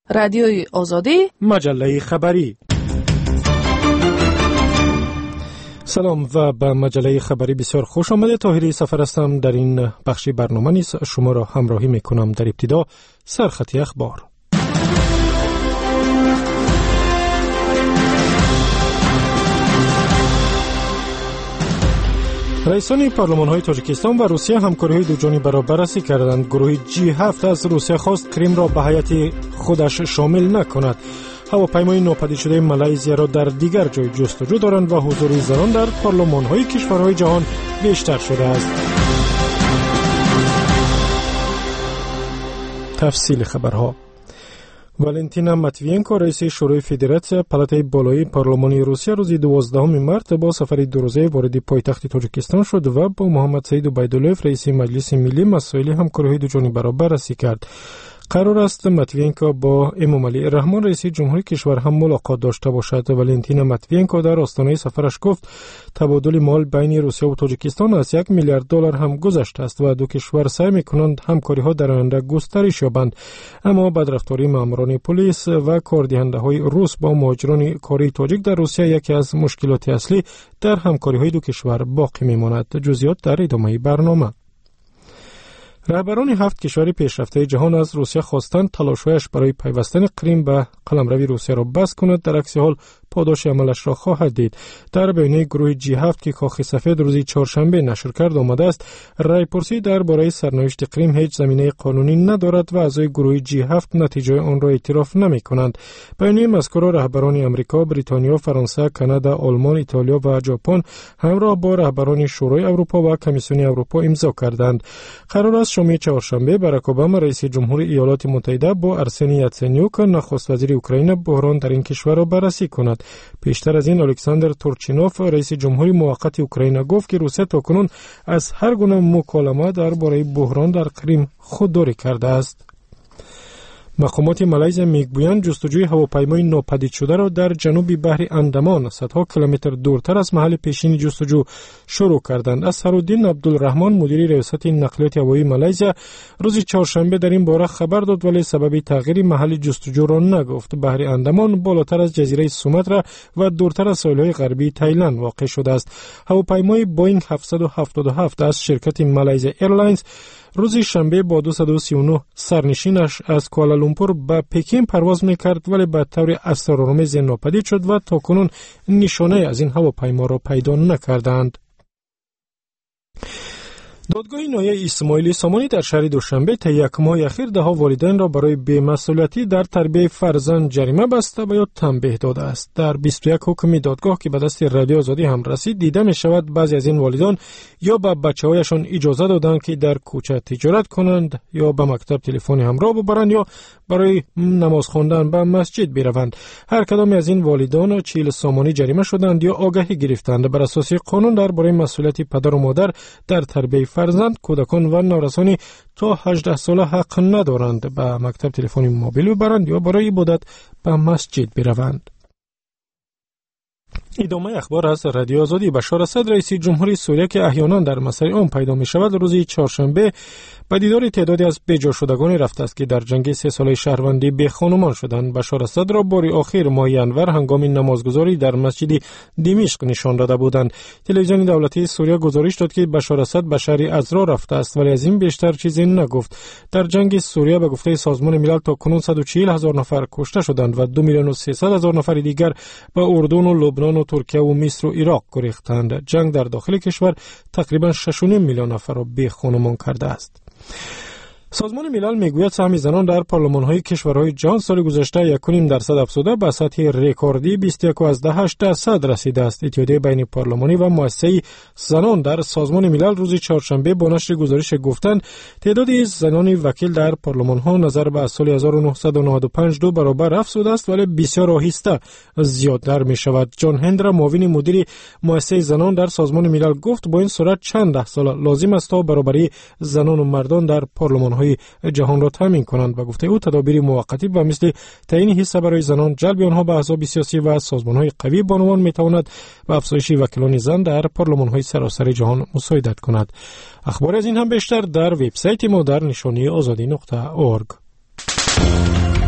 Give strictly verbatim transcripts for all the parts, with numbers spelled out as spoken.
رادیوی آزادی، مجله خبری. سلام و به مجله خبری بسیار خوش آمده. طاهری سفر هستم. در این بخشی برنامه نیز شما را همراهی می کنم. در ابتدا سرخطی اخبار. رئیسان پارلمان‌های تاجیکستان و روسیه همکاری‌های دوجانبه را بررسی کردند. گروه جی هفت از روسیه خواست کریم را به هیئت خودش شامل نکند. هواپیمای ناپدید شده مالایزیا را در دیگر جای جستجو دارند و حضور زنان در پارلمان‌های کشورهای جهان بیشتر شده است. تفصیل خبرها. والنتینا ماتوینکو رئیس شورای فدراسیون پالاتای بالای پارلمانی روسیه روز دوازدهم مارس با سفر دو روزه وارد پایتخت تاجیکستان شد و با محمد سعید عبیداللهیف رئیس مجلس ملی مسائل همکاری‌های دوجانبه را بررسی کرد. قرار است ماتوینکو با امامعلی رحمان رئیس جمهوری کشور هم ملاقات داشته باشد. والنتینا ماتوینکو در آستانه سفرش گفت تبادل مال بین روسیه و تاجیکستان از یک میلیارد دلار هم گذشته است و دو کشور سعی می‌کنند همکاری‌ها در آینده گسترش یابند، اما بدرفتاری ماموران پلیس و کاردهنده‌های روس با مهاجران کاری تاجیک در روسیه یکی از مشکلات اصلی در همکاری‌های دو کشور باقی می‌ماند. جزئیات در ادامه برنامه. رهبران هفت کشور پیشرفته جهان از روسیه خواستند تلاش‌هایش برای پیوستن کریم به قلمروی روسیه را بس کند، در عکس حال پاداش عملش را خواهد دید. در بیانیه گروه جی هفت که کاخ سفید روز چهارشنبه نشر کرد آمده است رأی‌پرسی درباره سرنوشت کریم هیچ زمینه قانونی ندارد و اعضای گروه جی هفت نتیجه آن را اعتراف نمی‌کنند. بیانیه مذکور رهبران آمریکا، بریتانیا، فرانسه، کانادا، آلمان، ایتالیا و ژاپن همراه با رهبران شورای اروپا و کمیسیون اروپا امضا کردند. قرار است شام چهارشنبه باراک اوباما رئیس جمهور ایالات متحده با ارسنی یاتسنیوک نخست وزیر اوکراین بحران در این کشور را بررسی کند. پیشتر از این الکساندر تورچینوف رئیس جمهوری موقت اوکراین گفت که روسیه تاکنون از هر گونه مکالمه درباره بحران در کریم خودداری کرده است. مقامات مالایزیا میگویند جستجوی هواپیمای ناپدید شده را در جنوب بحر اندامان صدها کیلومتر دورتر از محل پیشین جستجو شروع کردند. اسحرالدین عبدالرحمن مدیر ریاست نقلیات هوایی مالایزیا روز چهارشنبه در این باره خبر داد ولی سبب تغییر محل جستجو را نگفت. بحر اندامان بالاتر از جزیره سوماترا و دورتر از ساحل‌های غربی تایلند واقع شده است. هواپیمای بوئینگ هفتصد و هفتاد و هفت از شرکت مالایزیا ایرلاینز روز شنبه با دویست و سی و نه سرنشینش از کوالالومپور به پکین پرواز می‌کرد ولی به طور اسرارآمیز ناپدید شد و تاکنون نشانه از این هواپیما را پیدا نکردند. دادگاه نهایی اسماعیلی سامانی در شهر دوشنبه تا یک ماه اخیر ده‌ها والدین را برای بی‌مسئولیتی در تربیت فرزند جریمه بسته و یا تنبیه داده است. در بیست و یک حکم دادگاه که به دست رادیو آزادی هم رسید دیده می شود بعضی از این والدین یا به بچه‌هایشان اجازه دادند که در کوچه تجارت کنند یا به مکتب تلفن همراه ببرند یا برای نماز خواندن به مسجد بروند. هر کدام از این والدین چهل سامانی جریمه شدند یا آگاهی گرفتند. بر اساس قانون درباره مسئولیت پدر و مادر در تربیت فرزند کودکان و نورسانی تا هجده ساله حق ندارند به مکتب تلفن موبیل ببرند یا برای عبادت به مسجد بروند. ادامه اخبار از رادیو آزادی. بشار اسد رئیس جمهوری سوریه که احیانا در مسیر آن پیدا می شود روز چهارشنبه به دیدار تعدادی از بی‌جا شدگانی رفته است که در جنگ سه ساله شهروندی به خانمان شدند. بشار اسد را بار آخر ماه انور هنگام نمازگزاری در مسجد دمشق نشان داده بودند. تلویزیون دولتی سوریه گزارش داد که بشار اسد به شهر ازرا رفته است ولی از این بیشتر چیزی نگفت. در جنگ سوریه به گفته سازمان ملل تاکنون صد و چهل هزار نفر کشته شدند و دو میلیون و سیصد هزار نفر دیگر به اردن و لبنان و ترکیه و مصر و عراق گریختند. جنگ در داخل کشور تقریبا شش و نیم میلیون نفر را بی خانمان کرده است. سازمان ملل میگوید سهم زنان در پارلمان‌های کشورهای جهان سال گذشته یک و نیم درصد افزوده به سطح رکوردی بیست و یک و هشت درصد رسیده است. اتحادیه بین پارلمانی و مؤسسه زنان در سازمان ملل روز چهارشنبه با نشر گزارش گفتند تعداد زنان وکیل در پارلمان‌ها نظر به سال هزار و نهصد و نود و پنج دو برابر افزوده است ولی بسیار آهسته زیادتر می شود. جان هندرا معاون مدیر مؤسسه زنان در سازمان ملل گفت با این صورت چند ده سال لازم است تا برابری زنان و مردان در پارلمان های جهان را تامین کنند و گفته او تدابیر موقتی و مثل تعیین حصه برای زنان، جلب آنها به احزاب سیاسی و سازمان های قوی بانوان می تواند به افزایش وکلان زن در پارلمان های سراسر جهان مساعدت کند. اخبار از این هم بیشتر در وبسایت ما در نشانی آزادی نقطه اورگ.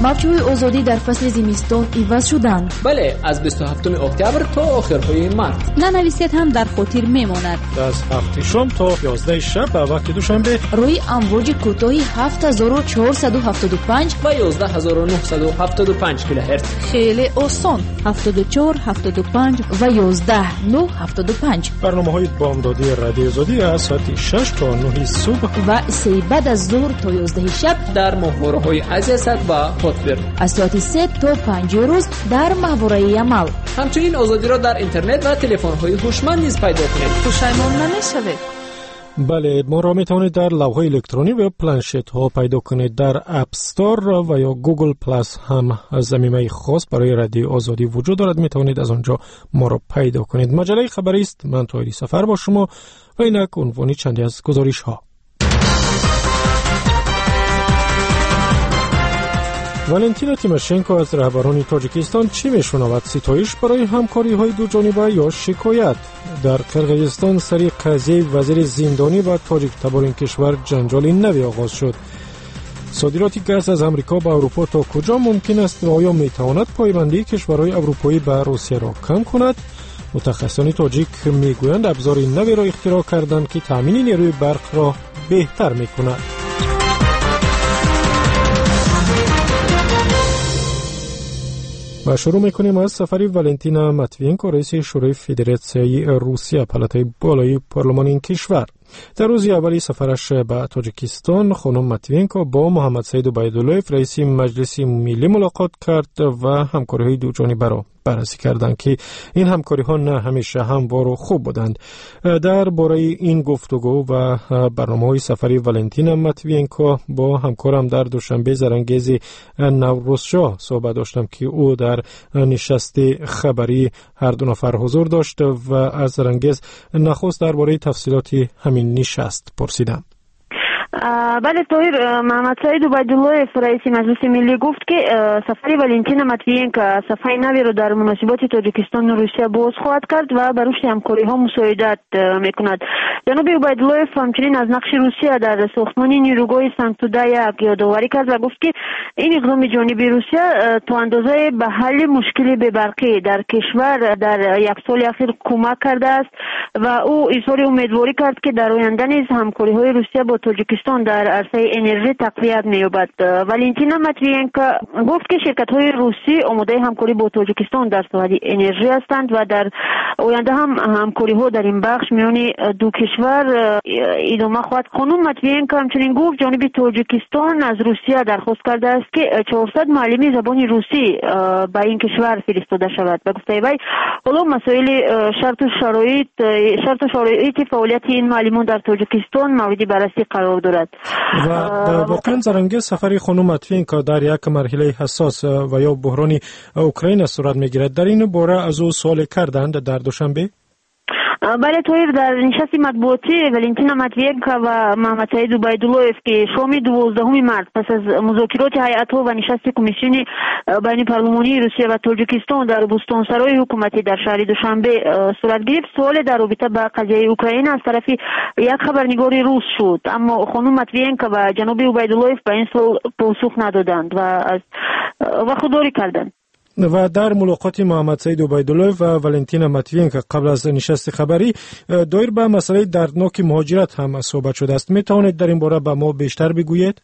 موجهای آزادی در فصل زمستان عوض شدند. بله، از بیست و هفتم اکتبر تا آخرهای مارس. ننویسید هم در خاطر میماند. از هفت شام تا یازده شب به وقت دوشنبه روی امواج کوتاه هفت هزار و چهارصد و هفتاد و پنج و یازده هزار و نهصد و هفتاد و پنج کیلوهرتز. خیلی آسان. هفتاد و چهار، هفتاد و پنج و یازده نه هفتاد و پنج. برنامه‌های بامدادی رادیو آزادی از ساعت شش تا نه صبح و سه بعد از ظهر تا یازده شب در ماهواره‌های عزیزت و هاتبر. از ساعت سه تا پنج روز در ماهواره عمل. همچنین آزادی را در اینترنت و تلفن‌های هوشمند نیز پیدا کنید. پشیمان نمی‌شوید. بله، ما را میتونید در لوح الکترونی و پلنشت ها پیدا کنید. در اپ استور و یا گوگل پلاس هم ضمیمه خاص برای رادیو آزادی وجود دارد، میتونید از آنجا ما را پیدا کنید. مجله خبری است، من طاهری سفر با شما و اینک عنوانی چندی از گزارش ها. والنتینا تیموشنکو از رهبران تاجیکستان چی میشنود؟ ستایش برای همکاری های دو جانبه یا شکایت؟ در قرقیزستان سری قضیه وزیر زندانی و تاجیک تبار کشور جنجالی نوی آغاز شد. صادرات گاز از امریکا به اروپا تا کجا ممکن است و آیا میتواند پایبندی کشورهای اروپایی به روسیه را کم کند؟ متخصصان تاجیک میگویند ابزار نوی را اختراع کردند که تامین نیروی برق را بهتر میکند. و شروع میکنیم از سفری والنتینا ماتوینکو رئیس شورای فدراسیون روسیه پالاتای بالای پارلمان این کشور. در روز اولی سفرش به تاجیکستان خانم ماتوینکو با محمد سعید عبیداللهیف رئیس مجلس ملی ملاقات کرد و همکاری‌های دو جانبه را بررسی کردند که این همکاری‌ها نه همیشه هموار و خوب بودند. در باره این گفتگو و برنامه‌های سفری والنتینا ماتوینکو با همکارم در دوشنبه زرنگیز نوروزشاه صحبت داشتم که او در نشست خبری هر دو نفر حضور داشت و از زرنگیز نخست درباره تفصیلات همین نشست پرسیدم. بله طاهر، محمد سعید عبیداللهیف رئیس مجلس ملی گفت که سفر والنتینا ماتوینکو صفحه نوی را در مناسبات تاجیکستان و روسیه باز خواهد کرد و بر رشد همکاری‌ها مساعدت میکند. جناب عبیداللهیف همچنین از نقش روسیه در ساختمان نیروگاه سنتودا یک یادآوری کرد و گفت که این اقدام جانبی روسیه تا اندازه به حل مشکل بی‌برقی در کشور در یک سال اخیر کمک کرده است و او اظهار امیدواری کرد که در آینده نیز همکاری‌های روسیه با تاجیکستان در عرصه انرژی تقویت می‌یابد. والنتینا ماتوینکو گفت که شرکت‌های روسی آماده همکاری با تاجیکستان در ساحه انرژی هستند و در آینده هم همکاری‌ها در این بخش میان دو کشور ادامه خواهد. خانم ماتوینکو همچنین گفت جانب تاجیکستان از روسیه درخواست کرده است که چهارصد معلم زبان روسی به این کشور فرستاده شود. به گفته وی حالا مسائل شرط و شرایط شرط و شرایط فعالیت این معلمان در تاجیکستان مورد بررسی قرار دارد. و واقعا زرنگیز سفر خانم ماتوینکو در یک مرحله حساس و یا بحرانی اوکراین صورت میگیرد. در این باره از او سوال کردند در دوشنبه؟ بله طاهر، در نشست مطبوعاتی والنتینا ماتوینکو و محمد سعید عبیداللهیف که شام دوازدهم مارس پس از مذاکرات هیئت‌ها و نشست کمیسیون بین پارلمانی روسیه و تاجیکستان در بستانسرای حکومتی در شهر دوشنبه صورت گرفت، سوال در رابطه با قضیه اوکراین از طرف یک خبرنگار روس شد، اما خانم ماتوینکو و جناب عبیداللهیف به این سوال پاسخ ندادند و از وفاداری کردند. و در ملاقات محمد سعید عبیداللهیف و والنتینا ماتوینکو قبل از نشست خبری دایر به مسئله دردناک مهاجرت هم صحبت شده است. می توانید در این باره به ما بیشتر بگویید؟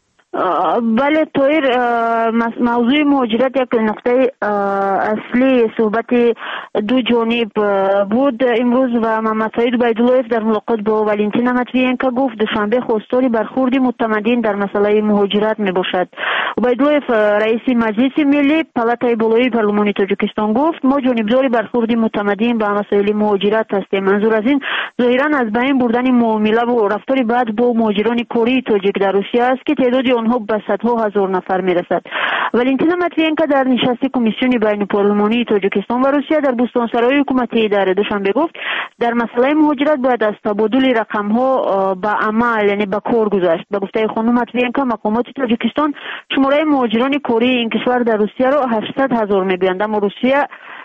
بله طاهر، موضوع مهاجرت یک نقطه اصلی صحبت دو جانب بود امروز و محمد سعید عبیداللهیف در ملاقات با والنتینا ماتوینکو گفت دوشنبه خواستار برخورد معتمدین در مسئله مهاجرت می باشد. عبیداللهیف رئیس مجلس ملی پالاتای بالای پارلمان تاجیکستان گفت ما جانبدار برخورد معتمدین با مسائل مهاجرت هستیم. منظور از این ظاهرا از بین بردن معامله و رفتار بد با مهاجران کره تاجیک در روسیه است که تعداد آنها به صدها هزار نفر میرسد. والنتینا ماتوینکو در نشست کمیسیون بین پارلمانی تاجیکستان و روسیه در بستانسرای حکومتی در دوشنبه گفت در مسئله مهاجرت باید از تبادل رقم ها به عمل یعنی به کار گذاشت. به گفته خانم ماتوینکو مقامات تاجیکستان شماره مهاجران کره این کشور در روسیه را هشتصد هزار میگویند، اما روسیه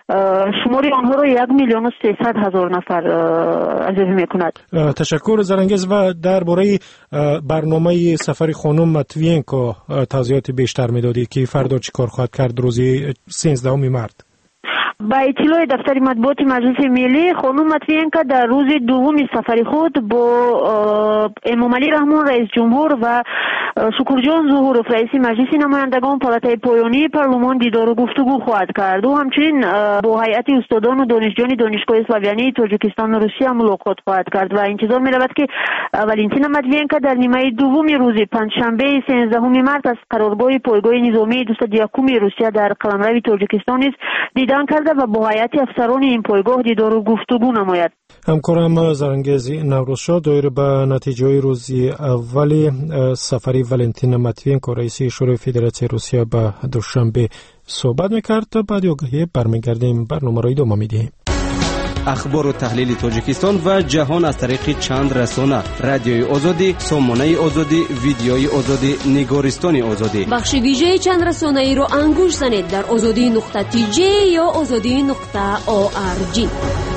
شماری آنها را یک میلیون و سیصد هزار نفر ارزیابی میکند. تشکر زرنگز. و درباره برنامه سفر خانم ماتوینکو توضیحات بیشتر میدادی که فردا چی کار خواهد کرد روز سیزدهم مارت؟ با اطلاع دفتر مطبوعات مجلس ملی، خانم ماتوینکا در روز دوم سفر خود با امام علی رحمان رئیس جمهور و شکرجان ظهورов رئیس مجلس نمایندگان پالاتای پایانی پارلمان دیدار و گفتگو خواهد کرد و همچنین با هیئت استادان و دانشجویان دانشگاه اسلاویانی تاجیکستان و روسیه ملاقات خواهد کرد و انتظار می‌رود که والنتینا ماتوینکا در نیمه دوم روز پنجشنبه سیزدهم مارت از قرارگاه پایگاه نظامی دویست و یکم روسیه در قلمرو تاجیکستان نیز دیدن کرده و با هیئت افسران این پایگاه دیدار و گفتگو نماید. همکارم زرنگز نوروزشاه دایر به نتیجه روزی اولی سفری والنتینا ماتوینکو رئیس شورای فدراسیون روسیه به دوشنبه صحبت میکرد. بعد آگاهی برمیگردیم برنامه را ادامه میدهیم. اخبار و تحلیل تاجیکستان و جهان از طریق چند رسانه: رادیوی آزادی، سامانه آزادی، ویدیوی آزادی، نگارستان آزادی. بخش ویژه چند رسانه ای را انگوش زنید در آزادی نقطه تی جی یا آزادی نقطه او آر جی.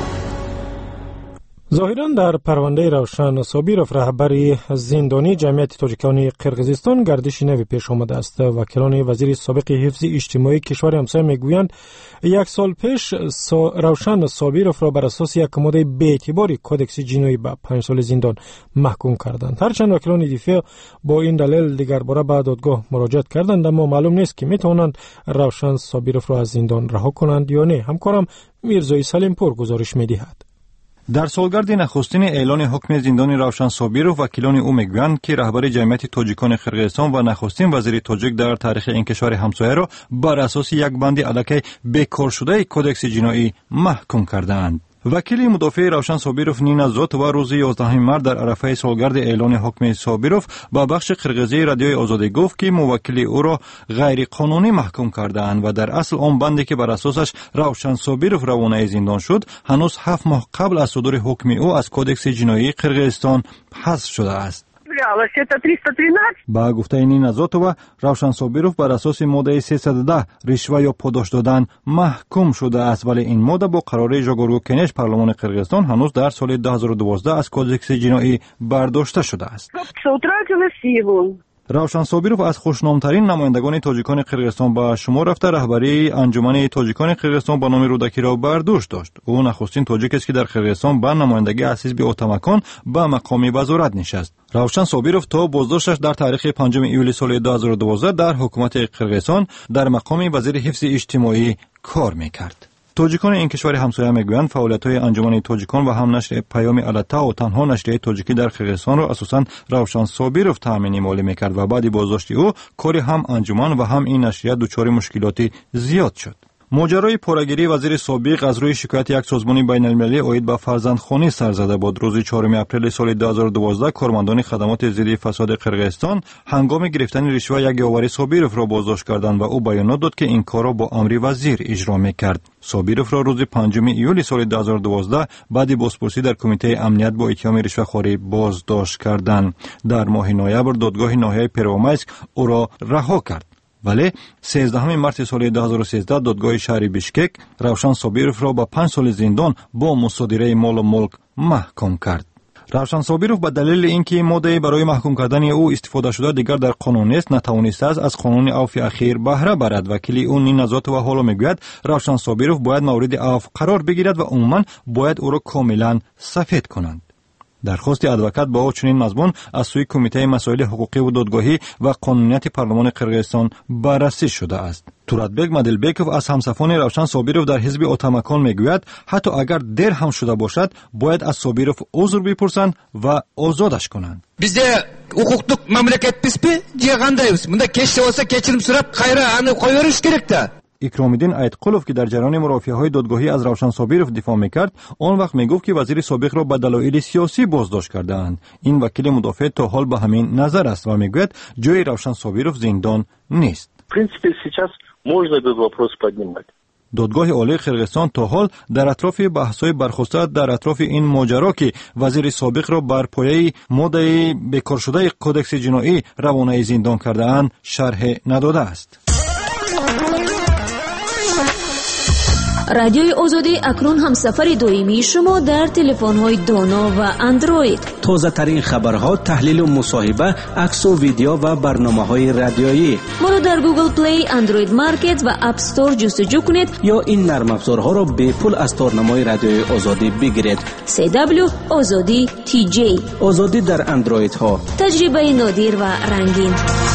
ظاهرا در پرونده روشن صابیروف رهبر زندانی جمعیت تاجیکان قرقیزستان گردش نوی پیش آمده است. وکیلان وزیر سابق حفظ اجتماعی کشور همسایه میگویند یک سال پیش سا روشن صابیروف را بر اساس یک ماده بی‌اعتباری کدکس جنایی به پنج سال زندان محکوم کردند. هرچند وکیلان دفاع با این دلیل دیگر باره به دادگاه مراجعت کردند، اما معلوم نیست که میتوانند روشن صابیروف را از زندان رها کنند یا نه. همکارم میرزای سلیمپور گزارش میدهد. در سالگرد نخستین اعلان حکم زندان روشن صابیروف، وکیلان او میگویند که رهبر جمعیت تاجیکان قرقیزستان و نخستین وزیر تاجیک در تاریخ این کشور همسایه را بر اساس یک بند الکی بیکار شده کدکس جنایی محکوم کردند. وکیل مدافع روشن صابیروف نینا زوت و روز یازدهم مارت در عرفه سالگرد اعلان حکم صابیروف با بخش قرقیزی رادیوی آزادی گفت که موکل او را غیر قانونی محکوم کردند و در اصل آن بندی که بر اساسش روشن صابیروف روانه زندان شد هنوز هفت ماه قبل از صدور حکم او از کدکس جنایی قرقیزستان حذف شده است. با گفته نینا زوتова روشن صابیروف بر اساس ماده سیصد و ده رشوه یا پاداش دادن محکوم شده است، ولی این ماده با قرار جاگورگو کنش پارلمان قرقیزستان هنوز در سال دو هزار و دوازده از کدکس جنایی برداشته شده است. روشن صابیروف از خوشنامترین نمایندگان تاجیکان قرقیزستان به شمار رفته رهبری انجمن تاجیکان قرقیزستان با نام رودکی را بر دوش داشت. او نخستین تاجیک است که در قرقیزستان به نمایندگی از حزب اوتمکان به مقام وزارت نشست. روشن صابیروف تا بازداشتش در تاریخ پنجم ایولی سال دو هزار و دوازده در حکومت قرقیزستان در مقام وزیر حفظ اجتماعی کار میکرد. تاجیکان این کشور همسایه میگویند فعالیت‌های انجمن تاجیکان و هم نشر پیام التا و تنها نشریه تاجیکی در قرقیزستان را اساساً روشن صابیروف تامین مالی میکرد و بعد بازداشت او کار هم انجمن و هم این نشریه دچار مشکلاتی زیاد شد. ماجرای پاره‌گیری وزیر سابق از روی شکایت یک سازمان بین‌المللی عاید به فرزندخوانی سر زده بود. روز چهارم اپریل سال دو هزار و دوازده کارمندان خدمات ضد فساد قرقیزستان هنگام گرفتن رشوه یک یاور صابیروف را بازداشت کردند و او بیانات داد که این کار را با امر وزیر اجرا می‌کرد. صابیروف را روز پنجم ایولی سال دو هزار و دوازده بعد بازپرسی در کمیته امنیت با اتهام رشوه‌خواری بازداشت کردند. در ماه نوامبر دادگاه ناحیه پرومایسک او را رها کرد. ولی سیزدهم مارت سال دو هزار و سیزده دادگاه شهر بیشکک روشن صابیروف را با پنج سال زندان با مصادره مال و ملک محکوم کرد. روشن صابیروف به دلیل اینکه ماده برای محکوم کردن او استفاده شده دیگر در قانون نیست نتوانسته است از قانون عفو اخیر بهره برد. وکیل او نینا زوتова حالا میگوید روشن صابیروف باید مورد عفو قرار بگیرد و عموما باید او را کاملا سفید کنند. درخواست ادوکات با چنین مضمون از سوی کمیته مسائل حقوقی و دادگاهی و قانونیت پارلمان قرقیزستان بررسی شده است. توراتبک مدلبکوف از همسفان روشن صابیروف در حزب اوتمکان میگوید حتی اگر دیر هم شده باشد باید از صابیروف عذر بپرسند و آزادش کنند. Bizde hukukluk memleketmiz mi? Diye qandayız. Bunda keşke olsa kechirim so'rab qayra ani qo'yverish kerak-da. اکرام‌الدین ایتقلوف که در جریان مرافعه‌های دادگاهی از روشن صابیروف دفاع می‌کرد، آن وقت میگفت که وزیر سابق را به دلایل سیاسی بازداشت کرده‌اند. این وکیل مدافع تا حال به همین نظر است و میگوید جای روشن صابیروف زندان نیست. В принципе, сейчас можно этот вопрос поднимать. دادگاه عالی قرقیزستان تا حال در اطراف بحث‌های برخواسته در اطراف این ماجرا که وزیر سابق را بر پایه ماده بیکار شده کدکس جنایی روانه زندان کرده‌اند شرح نداده است. رادیوی آزادی اکنون هم سفر دائمی شما در تلفن‌های دانا و اندروید. تازه ترین خبرها، تحلیل و مصاحبه، عکس و ویدیو و برنامه‌های رادیویی. ما را در گوگل پلی، اندروید مارکت و اپ استور جستجو کنید یا این نرم افزارها را به پول از تارنمای رادیوی آزادی بگیرید. سی دبلیو آزادی تی جی. آزادی در اندروید ها. تجربه نادر و رنگین.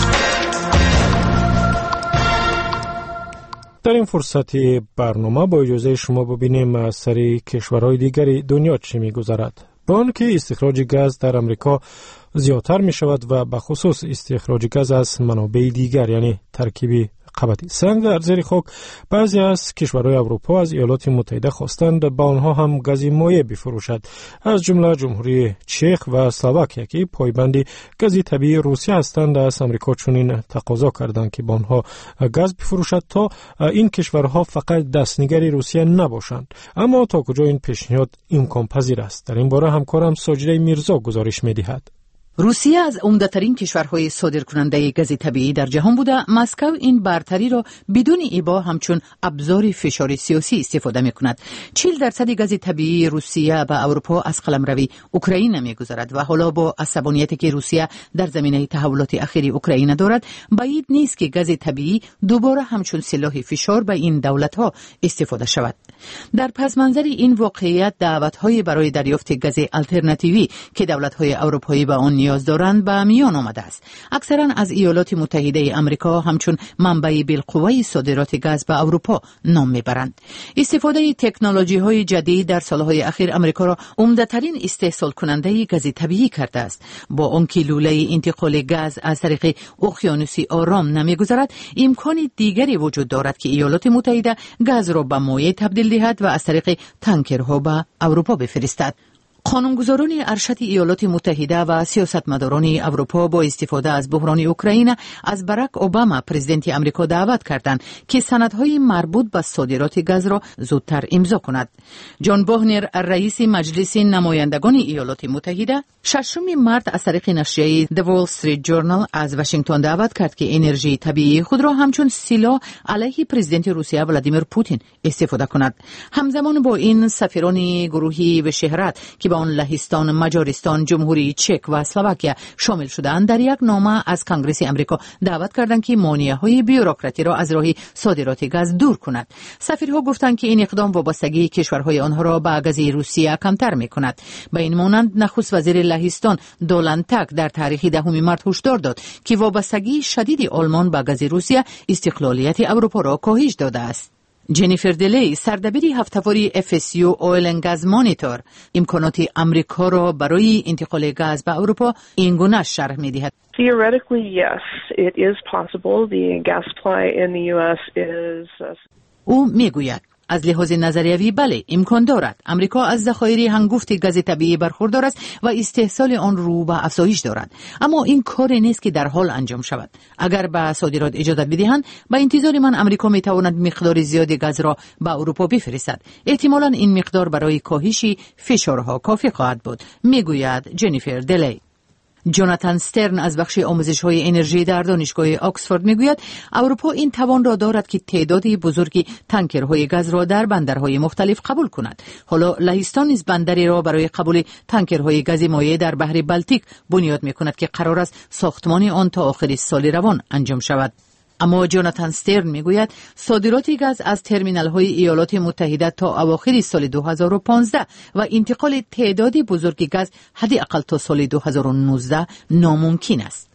در این فرصت برنامه با اجازه شما ببینیم از سر کشورهای دیگری دنیا چی می‌گذرد. با آنکه استخراج گاز در امریکا زیادتر می شود و به خصوص استخراج گاز از منابع دیگر، یعنی ترکیبی قبطی سنگ در زیر خاک، بعضی از کشورهای اروپا از ایالات متحده خواستند با آنها هم گاز مایع بفروشد، از جمله جمهوری چک و اسلواکیه که پایبند گاز طبیعی روسیه هستند. از امریکا چنین تقاضا کردند که با آنها گاز بفروشد تا این کشورها فقط دستنگری روسیه نباشند. اما تا کجا این پیشنهاد امکان پذیر است؟ در این باره همکارم ساجده میرزا گزارش می‌دهد. روسیه از عمده‌ترین کشورهای صادرکننده گاز طبیعی در جهان بوده، مسکو این برتری را بدون ابا همچون ابزار فشار سیاسی استفاده می‌کند. چهل درصد گاز طبیعی روسیه به اروپا از قلمروی اوکراین می‌گذرد و حالا با عصبانیتی که روسیه در زمینه تحولات اخیر اوکراین دارد، بعید نیست که گاز طبیعی دوباره همچون سلاح فشار به این دولت‌ها استفاده شود. در پس منظر این واقعیت، دعوت‌های برای دریافت گاز آلترناتیوی که دولت‌های اروپایی به آن نیاز دارند به میان آمده است. اکثرا از ایالات متحده آمریکا همچون منبع بالقوه صادرات گاز به اروپا نام میبرند. استفاده تکنولوژی‌های جدید در سالهای اخیر آمریکا را عمده‌ترین استحصال کننده گاز طبیعی کرده است. با آنکه لوله انتقال گاز از طریق اقیانوس آرام نمیگذرد، امکان دیگری وجود دارد که ایالات متحده گاز را به مایع تبدیل دهد و از طریق تانکرها به اروپا بفرستد. قانونگذاران ارشد ایالات متحده و سیاستمداران اروپا با استفاده از بحران اوکراین از باراک اوباما پرزیدنت امریکا دعوت کردند که سندهای مربوط به صادرات گاز را زودتر امضا کند. جان بوهنر، رئیس مجلس نمایندگان ایالات متحده، ششم مارس از طریق نشریه The Wall Street Journal از واشنگتن دعوت کرد که انرژی طبیعی خود را همچون سلاح علیه پرزیدنت روسیه ولادیمیر پوتین استفاده کند. همزمان با این، سفیران گروهی به شهرت که با آن لهستان، مجارستان، جمهوری چک و اسلواکیه شامل شدند، در یک نامه از کنگره آمریکا دعوت کردند که مانع‌های بیوروکراتی را از راه صادرات گاز دور کند. سفیرها گفتند که این اقدام وابستگی کشورهای آنها را به گاز روسیه کمتر می‌کند. به این مانند نخست وزیر لهستان دولان تاک در تاریخ دهم مارس هشدار داد که وابستگی شدید آلمان به گاز روسیه استقلالیت اروپا را کاهش داده است. جنیفر دلی، سردبیر هفته‌واری اف اس یو Oil and Gas Monitor، امکانات امریکا را برای انتقال گاز به اروپا این گونه شرح می‌دهد. Theoretically, yes, it is possible. The gas supply in the U S is uh... او میگوید از لحاظ نظریوی بله، امکان دارد. امریکا از ذخایر هنگفت گاز طبیعی برخوردار است و استحصال آن رو به افزایش دارد، اما این کاری نیست که در حال انجام شود. اگر به صادرات اجازه بدهند، به انتظار من امریکا میتواند مقدار زیادی گاز را به اروپا بفرستد. احتمالاً این مقدار برای کاهش فشارها کافی خواهد بود، میگوید جنیفر دلی. جوناتان استرن از بخش آموزش‌های انرژی در دانشگاه آکسفورد میگوید اروپا این توان را دارد که تعدادی بزرگی تانکرهای گاز را در بندرهای مختلف قبول کند. حالا لهستان نیز بندری را برای قبول تانکرهای گاز مایع در بحر بالتیک بنیاد میکند که قرار است ساختمان آن تا آخر سال روان انجام شود. اما جوناتان استرن میگوید صادرات گاز از ترمینال‌های ایالات متحده تا اواخر سال دو هزار و پانزده و انتقال تعدادی بزرگ گاز حداقل تا سال دو هزار و نوزده ناممکن است.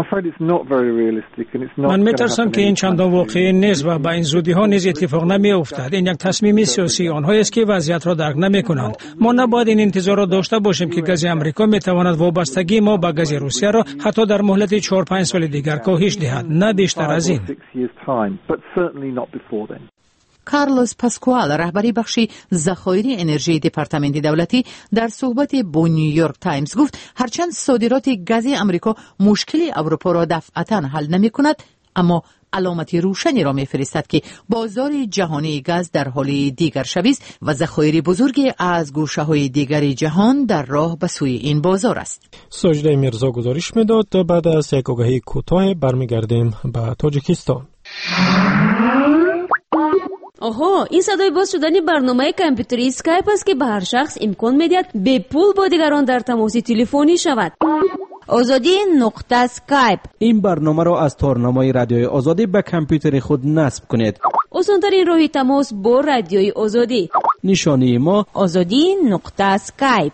من میترسم که این چندان واقعی نیست و با این زودی ها نیز اتفاق نمی افتد. این یک تصمیم سیاسی آنهایی است که وضعیت را درک نمی کنند. ما نباید این انتظار را داشته باشیم که گاز امریکا می تواند وابستگی ما به گاز روسیه را حتی در مهلت چهار پنج سال دیگر کاهش دهد، نه بیشتر از این. کارلوس پاسکوال، رهبری بخش ذخایر انرژی دپارتمنت دولتی، در صحبت با نیویورک تایمز گفت هرچند صادرات گاز امریکا مشکل اروپا را دفعتاً حل نمی کند، اما علامت روشنی را می فرستد که بازار جهانی گاز در حال دیگر شوی است و ذخایر بزرگی از گوشه های دیگر جهان در راه به سوی این بازار است. ساجده میرزا گزارش میداد. بعد از یک آگهی کوتاه برمیگردیم به تاجیکستان. آها، این صدای باز شدن برنامه کامپیوتری اسکایپ است که به هر شخص امکان میدهد به پول با دیگران در تماس تلفنی شود. آزادی نقطه اسکایپ. این برنامه را از تارنمای رادیوی آزادی به کامپیوتر خود نصب کنید. آسان‌ترین راه تماس با رادیوی آزادی. نشانی ما آزادی نقطه اسکایپ.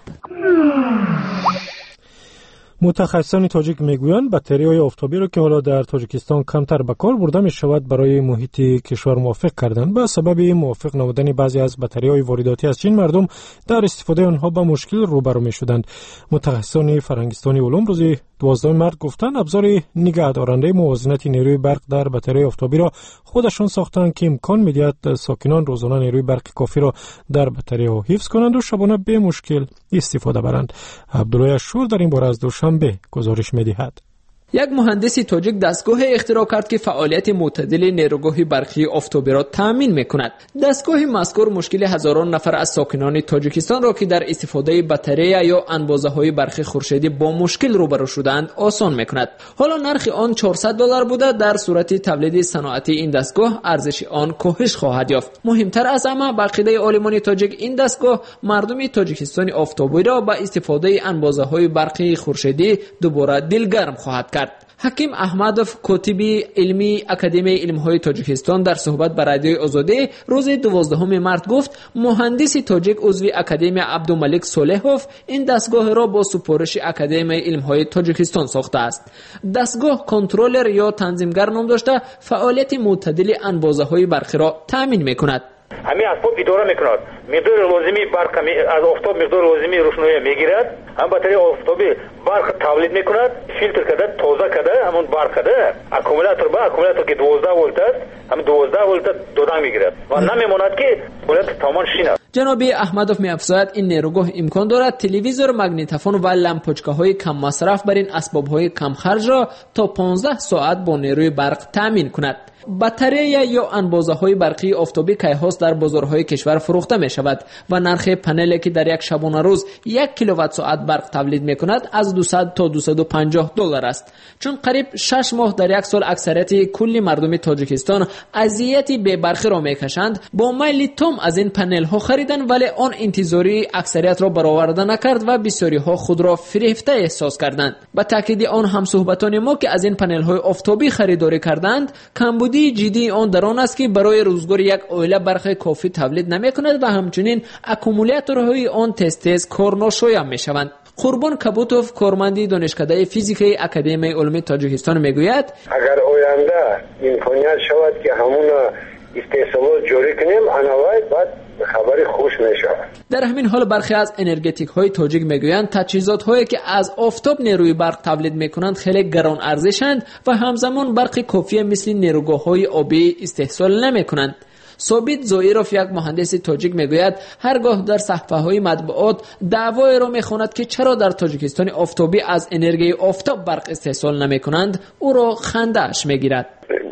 متخصصان تاجیک میگویند باتری‌های آفتابی را که حالا در تاجیکستان کمتر به کار برده می شود برای محیط کشور موافق کردن. به سبب موافق نمودن بعضی از باتری‌های وارداتی از چین مردم در استفاده آنها با مشکل روبرو می شدند. متخصصان فرهنگستانی علوم روز دوازده مارس گفتند ابزار نگهدارنده موازنه نیروی برق در باتری آفتابی را خودشان ساختند که امکان می‌دهد ساکنان روزانه نیروی برق کافی را در باتری‌ها حفظ کنند و شبانه به مشکل استفاده برند. عبدالله شور در این باره از دوشنبه گزارش می‌دهد. یک مهندس تاجیک دستگاه اختراع کرد که فعالیت معتدل نیروگاه برقی آفتابی را تامین می‌کند. دستگاه مذکور مشکل هزاران نفر از ساکنان تاجیکستان را که در استفاده باتری یا انبازه‌های برق خورشیدی با مشکل روبرو شدند آسان می‌کند. حالا نرخ آن چهارصد دلار بوده. در صورت تولید صنعتی این دستگاه ارزش آن کاهش خواهد یافت. مهمتر از همه به عقیده عالمان تاجیک این دستگاه مردم تاجیکستان آفتابی را با استفاده انبازه‌های برقی خورشیدی دوباره دلگرم خواهد کرد. حکیم احمدوف کاتبی علمی اکادمی علم‌های تاجیکستان در صحبت با رادیوی آزادی روز دوازدهم مارس گفت مهندس تاجیک عضو اکادمی عبدالملک صالحوف این دستگاه را با سپارش اکادمی علم‌های تاجیکستان ساخته است. دستگاه کنترلر یا تنظیمگر نام داشته فعالیت معتدل انبازه‌های برقی را تامین می‌کند. همین اسباب اداره میکند. مقدار لازمی برق از آفتاب مقدار لازمی روشنایی میگیرد. هم باتری آفتابی برق تولید میکند. فیلتر کرده تازه کرده همون برق کرده اکومولاتور با اکومولاتور که دوازده ولت است هم دوازده ولت دادن میگیرد و نمیماند که ولت تمام شینه. جناب احمدوف می‌افزاید این نیروگاه امکان دارد تلویزیون، مگنیتوفون و لامپوچکه‌های کم مصرف بر این اسباب‌های کم خرج را تا پانزده ساعت با نیروی برق تامین کند. باتری یا انبازه‌های برقی آفتابی کیهاست در بازارهای کشور فروخته می‌شود و نرخ پنلی که در یک شبانه روز یک کیلووات ساعت برق تولید می‌کند از دویست تا دویست و پنجاه دلار است. چون قریب شش ماه در یک سال اکثریت کل مردم تاجیکستان اذیتی به برق را می‌کشند، با میل تام از این پنل‌ها خریدن ولی آن انتظاری اکثریت را برآورده نکرد و بسیاری‌ها خود را فریفته احساس کردند. با تاکید آن هم صحبتان ما که از این پنل‌های آفتابی خریداری کردند، کمبود جدی آن در آن است که برای روزگار یک عائله برق کافی تولید نمی کند و همچنین اکومولاتورهای آن تز تز کار ناشایان می شوند. قربان کبوتوف کارمند دانشکده فیزیک اکادمی علوم تاجیکستان میگوید اگر آینده امکانیت شود که همون استحصالات جاری کنیم انوایت بعد خبری خوش میشه. در همین حال برخی از انرژتیک های تاجیک میگویند تجهیزات هایی که از آفتاب نیروی برق تولید میکنند خیلی گران ارزشند و همزمان برق کافی مثل نیروگاه های آبی استحصال نمیکنند. ثابت زوئیروف یک مهندس تاجیک میگوید هرگاه در صفحه های مطبوعات دعوای را میخواند که چرا در تاجیکستان آفتابی از انرژی آفتاب برق استحصال نمیکنند او را خنده اش میگیرد.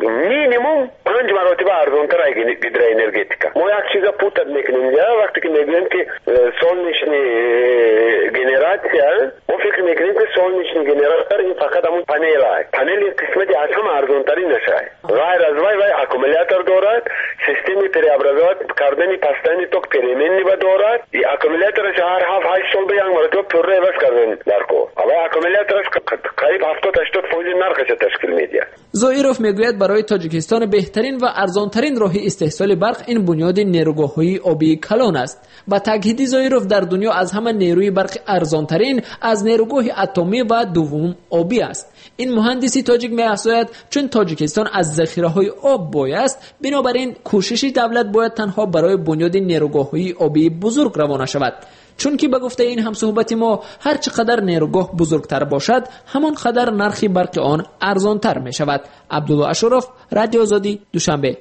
مینیمم پنج مراتب ارزانتر هیدروانرژتیکا. ما یک چیزا پوتد میکنیم یا وقتی که میگویند که سولنشنی گنراتیا ما فکر میکنیم که سولنشنی گنراتور این فقط همون پنل است. پنل قسمتی از هم ارزانترین نشه. غیر از وای وای اکومولاتور دارد، سیستمی پریابرازات کردنی پستانی توک پریمنی با دارد. این اکومولاتورش هر هفت هشت سال به یک مرتبه پره بس کردن در کو. اما اکومولاتورش قریب هفتاد هشتاد فوج نرخش تشکیل میده. زوئیروف میگوید برای تاجیکستان بهترین و ارزانترین راه استحصال برق این بنیاد نیروگاه‌های آبی کلان است. با تاکید زوئیروف در دنیا از همه نیروی برق ارزانترین از نیروگاه اتمی و دوم آبی است. این مهندسی تاجیک می‌افزاید چون تاجیکستان از ذخیره‌های آب بایست، بنابراین کوشش دولت باید تنها برای بنیاد نیروگاه‌های آبی بزرگ روانه شود. چون که به گفته این هم صحبت ما هر چقدر نیروگاه بزرگتر باشد همان قدر نرخ برق آن ارزانتر می شود. عبدالله اشرف، رادیو آزادی، دوشنبه.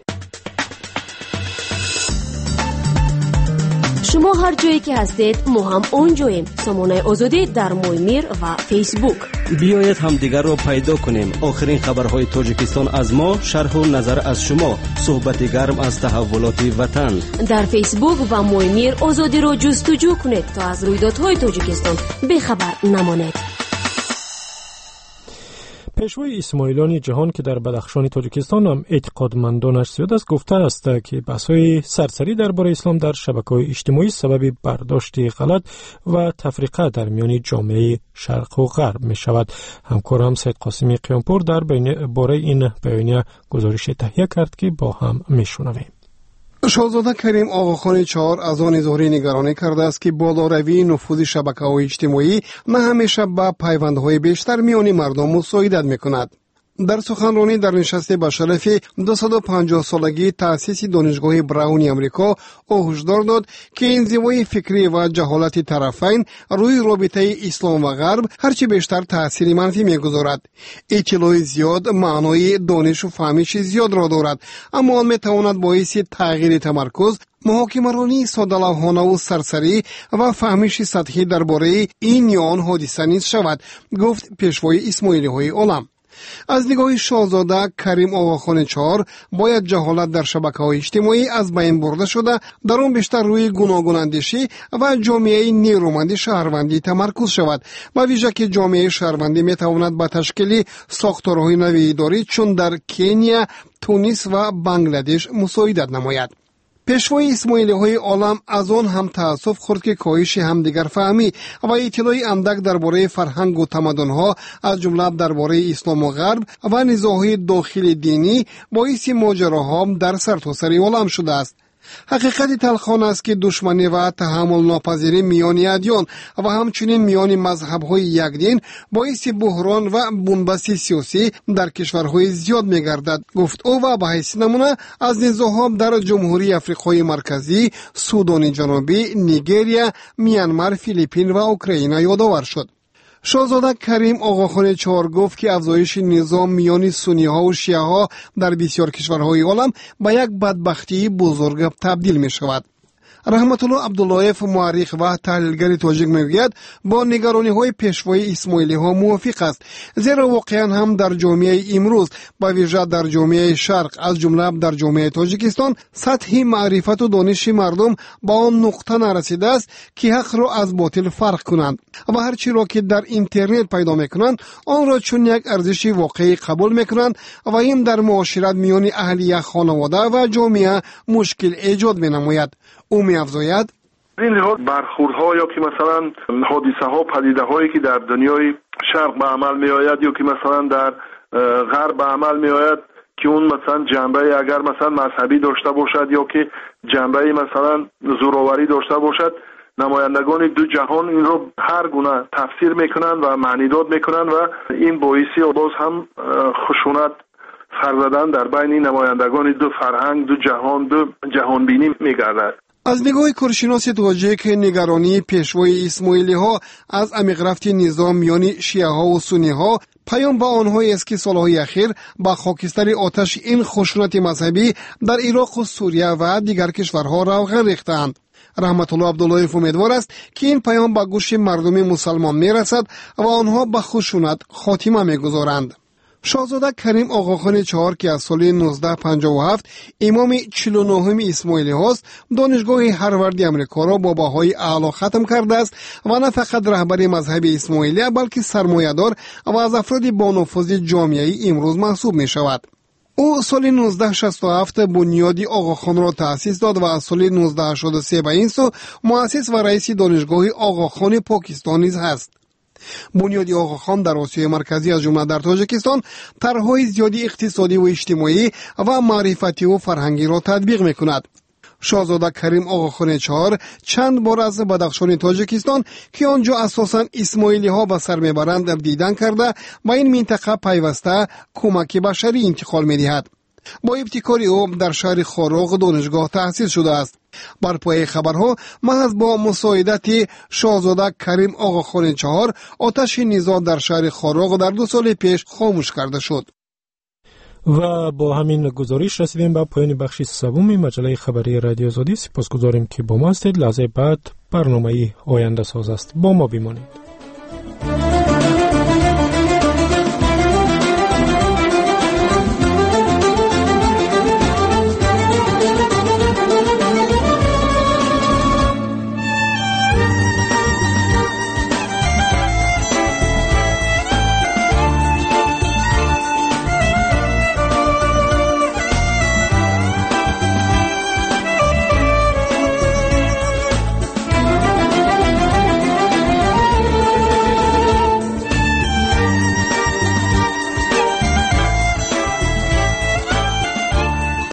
شما هر جایی که هستید ما هم اونجاییم. سامانه آزادی در مویمیر و فیسبوک. بیایید همدیگر را پیدا کنیم. آخرین خبرهای تاجیکستان از ما، شرح و نظر از شما، صحبت گرم از تحولات وطن. در فیسبوک و مویمیر آزادی را جستجو کنید تا از رویدادهای تاجیکستان بخبر نمانید. پیشوای اسماعیلانی جهان که در بدخشان تاجیکستان هم اعتقادمندانش زیاد است گفته است که بحث‌های سرسری درباره اسلام در شبکه‌های اجتماعی سبب برداشت غلط و تفریقه در میان جامعه شرق و غرب می شود. همکارم سید قاسمی قیامپور در باره این بیانیه گزارش تهیه کرد که با هم میشنویم. شاهزاده کریم آقاخان چهار از آن اظهار نگرانی کرده است که بالاروی نفوذ شبکه‌های اجتماعی نه همیشه با پیوندهای بیشتر میان مردم مساعدت میکند. در سخنرانی در نشست به شرف دویست و پنجاه سالگی تأسیس دانشگاه براونی امریکا، او هشدار داد که انزوای فکری و جهالت طرفین روی رابطه اسلام و غرب هرچی بیشتر تأثیر منفی میگذارد. اطلاع زیاد معنای دانش و فهمش زیاد را دارد، اما آن میتواند باعث تغییر تمرکز، محاکمه‌رانی ساده‌لوحانه و سرسری و فهمش سطحی درباره این یا آن حادثه نیز شود، گفت پیشوای اسماعیلی های عالم. از نگاه شاهزاده کریم آقاخان چهار باید جهالت در شبکه‌های اجتماعی از بین برده شده، در آن بیشتر روی گوناگون اندیشی و جامعه نیرومند شهروندی تمرکز شود، و ویژه که جامعه شهروندی میتواند به تشکیل ساختارهای نوی اداری چون در کنیا، تونس و بنگلادش مساعدت نماید. پیشوای اسماعیلی های عالم از آن هم تأسف خورد که کاهش همدیگر فهمی و اطلاع اندک درباره فرهنگ و تمدن ها از جمله درباره اسلام و غرب و نزاع‌های داخل دینی باعث ماجراها در سرتاسر عالم شده است. حقیقت تلخان است که دشمنی و تحمل ناپذیری میان ادیان و همچنین میان مذهب‌های یکدین باعث بحران و بنبست سیاسی در کشورهای زیاد می‌گردد، گفت او و به حیث نمونه از نزاع‌ها در جمهوری افریقای مرکزی، سودان جنوبی، نیگریا، میانمار، فیلیپین و اوکراین یادآور شد. شاهزاده کریم آقاخان چهار گفت که افزایش نظام میان سنی ها و شیعه ها در بسیار کشورهای عالم به یک بدبختی بزرگ تبدیل می شود. رحمت الله عبداللهیف مورخ و تحلیلگر تاجیک میگوید با نگرانی های پیشوای اسماعیلی ها موافق است، زیرا واقعا هم در جامعه امروز با ویژه در جامعه شرق از جمله در جامعه تاجیکستان سطح معرفت و دانش مردم با آن نقطه نرسیده است که حق را از باطل فرق کنند و هر چی را که در اینترنت پیدا میکنند آن را چون یک ارزش واقعی قبول میکنند و این در معاشرت میان اهل یک خانواده و جامعه مشکل ایجاد مینماید. او می‌افزاید این لحاظ برخوردها یا که مثلا حادثه ها پدیده هایی که در دنیای شرق به عمل می آید یا که مثلا در غرب به عمل می آید که اون مثلا جنبه اگر مثلا مذهبی داشته باشد یا که جنبه مثلا زورآوری داشته باشد، نمایندگان دو جهان این رو هر گونه تفسیر میکنند و معنیداد میکنند و این باعثی باز هم خشونت سرزدن در بین نمایندگان دو فرهنگ، دو جهان، دو جهان بینی میگردد. از نگاه کارشناس تاجیک نگرانی پیشوای اسماعیلی ها از عمیق رفت نظام میان شیعه ها و سنی ها پیام با آنهایی است که سالهای اخیر با خاکستر آتش این خشونت مذهبی در عراق و سوریه و دیگر کشورها روغن ریختند. رحمت الله عبداللهیف امیدوار است که این پیام به گوش مردم مسلمان میرسد و آنها به خشونت خاتمه میگذارند. شاهزاده کریم آقاخان چهار که از سال نوزده پنجاه و هفت امام چهل و نهم اسماعیلی هاست، دانشگاه هاروارد امریکا را با بهای اعلی ختم کرده است و نه فقط رهبر مذهب اسماعیلی بلکه سرمایه‌دار و از افراد با نفوذ جامعه امروز محسوب می شود. او سال نوزده شصت و هفت بنیادی آقاخان را تأسیس داد و از سال نوزده هشتاد و سه به این سو مؤسس و رئیس دانشگاه آقاخان پاکستان نیز هست. بنیادی آقاخان در آسیای مرکزی از جمله در تاجیکستان طرح‌های زیادی اقتصادی و اجتماعی و معرفتی و فرهنگی را تطبیق می‌کند. شاهزاده کریم آقاخان چهار چند بار از بدخشان تاجیکستان که آنجا اساساً اسماعیلی ها به سر میبرند دیدن کرده و این منطقه پیوسته کمک بشری انتقال می‌دهد. با ابتکار او در شهر خاروق دانشگاه تأسیس شده است. بر پایه خبرها محض با مساعدت شاهزاده کریم آقاخان چهار آتش نزاع در شهر خاروق در دو سال پیش خاموش کرده شد. و با همین گزارش رسیدیم به پایان بخش سوم مجله خبری رادیو آزادی. سپاسگزاریم که با ما هستید. لحظه بعد برنامه آینده ساز است. با ما بمانید.